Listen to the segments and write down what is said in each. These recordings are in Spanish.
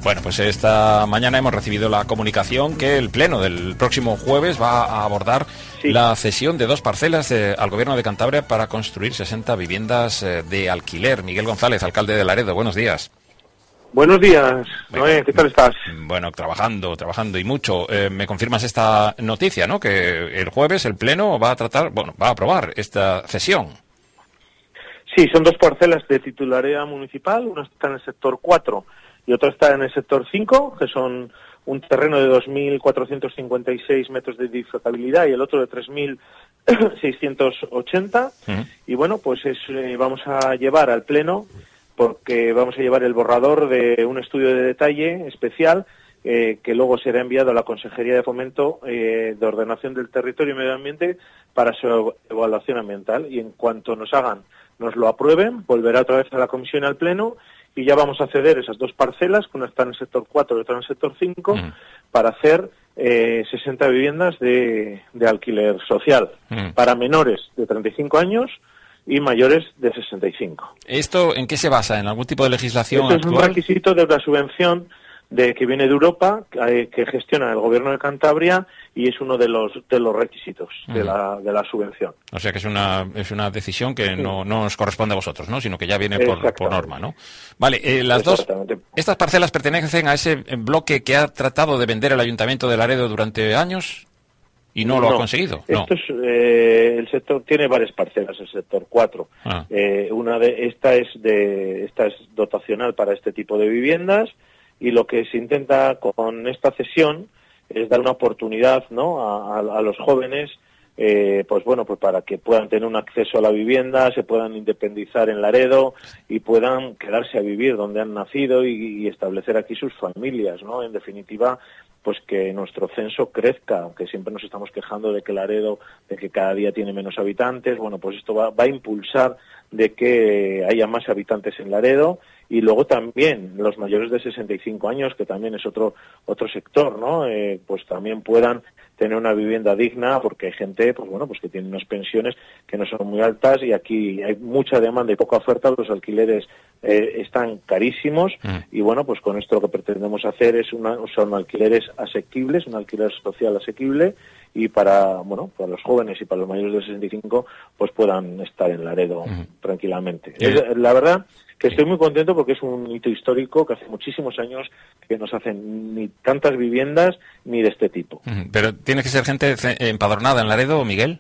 Bueno, pues esta mañana hemos recibido la comunicación que el Pleno del próximo jueves va a abordar la cesión de 2 parcelas al Gobierno de Cantabria para construir 60 viviendas de alquiler. Miguel González, alcalde de Laredo, buenos días. Buenos días, Noé, ¿qué tal estás? Bueno, trabajando y mucho. Me confirmas esta noticia, ¿no? Que el jueves el Pleno va a aprobar esta cesión. Sí, son 2 parcelas de titularidad municipal, una está en el sector 4 y otra está en el sector 5, que son un terreno de 2.456 metros de edificabilidad y el otro de 3.680. Y bueno, pues vamos a llevar al Pleno, porque vamos a llevar el borrador de un estudio de detalle especial que luego será enviado a la Consejería de Fomento de Ordenación del Territorio y Medio Ambiente para su evaluación ambiental. Y en cuanto nos lo aprueben, volverá otra vez a la Comisión y al Pleno y ya vamos a ceder esas 2 parcelas, que una está en el sector 4 y otra en el sector 5, para hacer 60 viviendas de alquiler social para menores de 35 años y mayores de 65. ¿Esto en qué se basa? ¿En algún tipo de legislación actual? Esto es un requisito de una subvención que viene de Europa, que gestiona el Gobierno de Cantabria, y es uno de los requisitos de la subvención. O sea que es una decisión que no nos corresponde a vosotros, ¿no? Sino que ya viene por norma, ¿no? Vale, estas parcelas pertenecen a ese bloque que ha tratado de vender el Ayuntamiento de Laredo durante años y no lo ha conseguido. El sector tiene varias parcelas, el sector 4. Esta es dotacional para este tipo de viviendas. Y lo que se intenta con esta cesión es dar una oportunidad, ¿no?, a los jóvenes, pues para que puedan tener un acceso a la vivienda, se puedan independizar en Laredo y puedan quedarse a vivir donde han nacido y establecer aquí sus familias, ¿no? En definitiva, pues que nuestro censo crezca, aunque siempre nos estamos quejando de que Laredo, de que cada día tiene menos habitantes. Bueno, pues esto va a impulsar de que haya más habitantes en Laredo. Y luego también los mayores de 65 años, que también es otro sector, ¿no? Pues también puedan tener una vivienda digna, porque hay gente, pues que tiene unas pensiones que no son muy altas y aquí hay mucha demanda y poca oferta. Los alquileres están carísimos y bueno, pues con esto lo que pretendemos hacer son alquileres asequibles, un alquiler social asequible, y para los jóvenes y para los mayores de 65 pues puedan estar en Laredo tranquilamente. La verdad que estoy muy contento porque es un hito histórico que hace muchísimos años que no se hacen ni tantas viviendas ni de este tipo. Pero tiene que ser gente empadronada en Laredo, Miguel.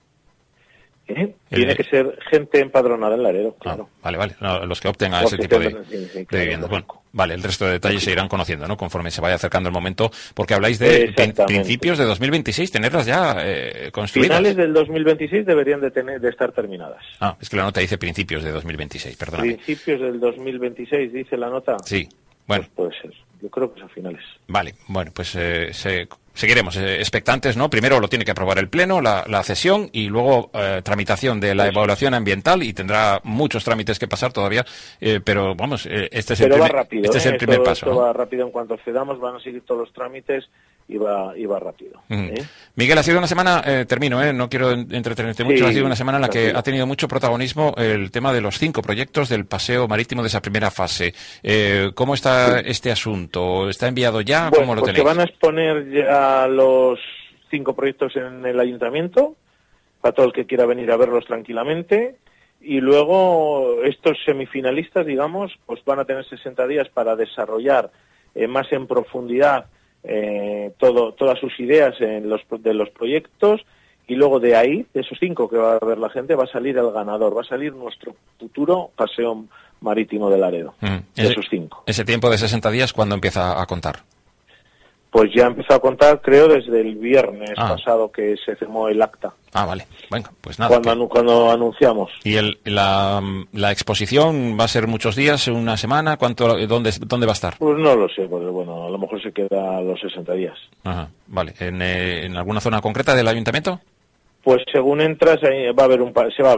Tiene que ser gente empadronada en Laredo, claro. Vale. No, los que opten a ese tipo de vivienda. Bueno, vale, el resto de detalles se irán conociendo, ¿no?, conforme se vaya acercando el momento, porque habláis de principios de 2026, tenerlas ya construidas. Finales del 2026 deberían de estar terminadas. Es que la nota dice principios de 2026, perdóname. Principios del 2026 dice la nota. Sí, bueno. Pues puede ser. Yo creo que es a finales. Vale, bueno, pues seguiremos expectantes, ¿no? Primero lo tiene que aprobar el Pleno, la cesión, y luego tramitación de la evaluación ambiental, y tendrá muchos trámites que pasar todavía, pero vamos, este es el primer paso. Esto va rápido, en cuanto cedamos van a seguir todos los trámites y va rápido. Miguel, ha sido una semana, termino, no quiero entretenerte mucho, ha sido una semana en la que ha tenido mucho protagonismo el tema de los 5 proyectos del paseo marítimo de esa primera fase. ¿Cómo está este asunto? ¿Está enviado ya? ¿Cómo lo tenéis? Se van a exponer ya los 5 proyectos en el ayuntamiento, para todo el que quiera venir a verlos tranquilamente, y luego estos semifinalistas, digamos, pues van a tener 60 días para desarrollar más en profundidad todas sus ideas de los proyectos, y luego de ahí, de esos 5 que va a ver la gente, va a salir el ganador, va a salir nuestro futuro paseo marítimo de Laredo, de esos 5. ¿Ese tiempo de 60 días cuándo empieza a contar? Pues ya empezó a contar, creo, desde el viernes pasado que se firmó el acta. Vale. Bueno, pues nada. Cuando anunciamos. ¿Y la exposición va a ser muchos días, una semana? ¿Dónde va a estar? Pues no lo sé, porque a lo mejor se queda los 60 días. Vale. ¿En alguna zona concreta del ayuntamiento? Pues según entras, se va a ver un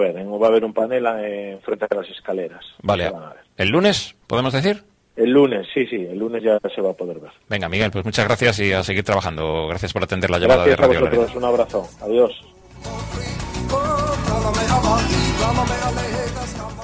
panel frente a las escaleras. Vale. ¿El lunes, podemos decir? El lunes, sí, el lunes ya se va a poder ver. Venga, Miguel, pues muchas gracias y a seguir trabajando. Gracias por atender la llamada de Radio Laredo. Gracias a vosotros, un abrazo. Adiós.